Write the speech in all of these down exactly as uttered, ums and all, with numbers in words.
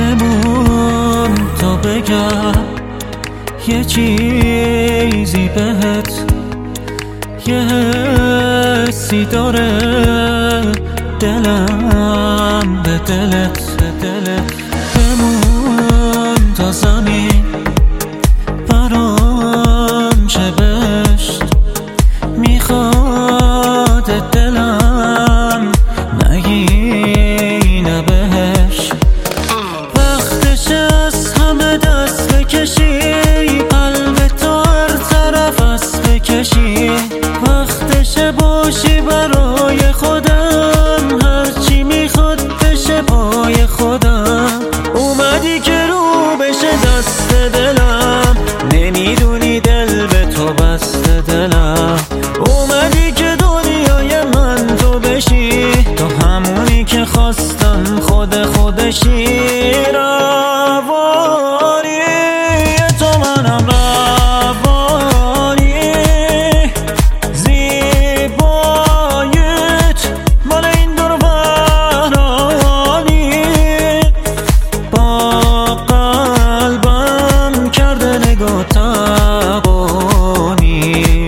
بمون تا بگم یه چیزی بهت، یه حسی داره دلم به دلت، به دلت. بمون تا زمین برام چه بشت، میخواد دلم نگینه بهش. وقتش از همه دست بکشی، قلب تو هر طرف است بکشی. وقتش باشی برای خودم، هرچی میخواد بشه پای خودم. اومدی که رو بشه دست دلم، نمیدونی دل به تو بسته دلم. اومدی که دنیای من تو بشی، تو همونی که خواستم خود خودشی. روانی تو منم، روانی زیبایت مال این دور برانی. با قلبم کرده نگاه تبانی،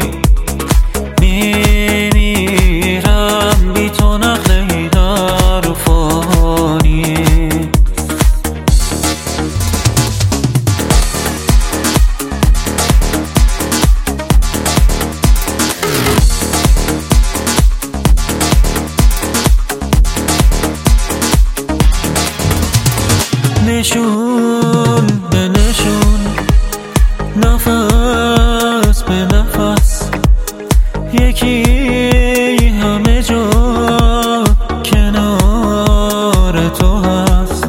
میمیرم بی تو نقل در فانی. نشون به نشون، نفس به نفس، یکی همه جا کنار تو هست.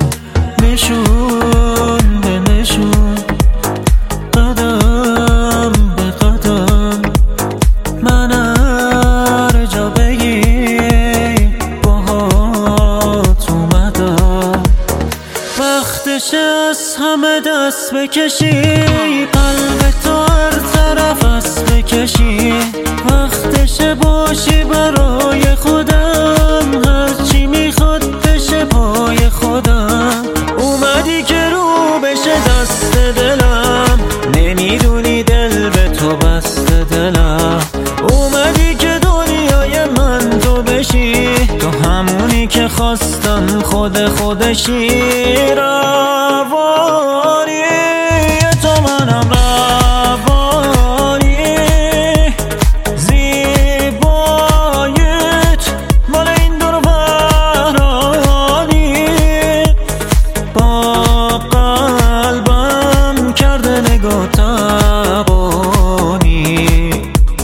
نشون به نشون، قدم به قدم، من هر جا بگی باهات اومدم. وقتش از همه دست بکشی، قلب تو هر طرف است بکشی. وقتش باشی برای خودم، هرچی میخواد بشه پای خودم. اومدی که رو بشه دست دلم، نمیدونی دل به تو بسته دلم. اومدی که دنیای من تو بشی، تو همونی که خواستم خود خودشی. روانی تو منم، روانی زیبایت مال این دور برانی. با قلبم کرده نگاه تبانی،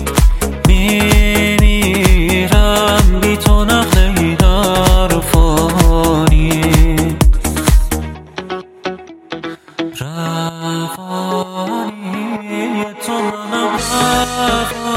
میمیرم بی تو نقل در فانی. روانی تو منم، روانی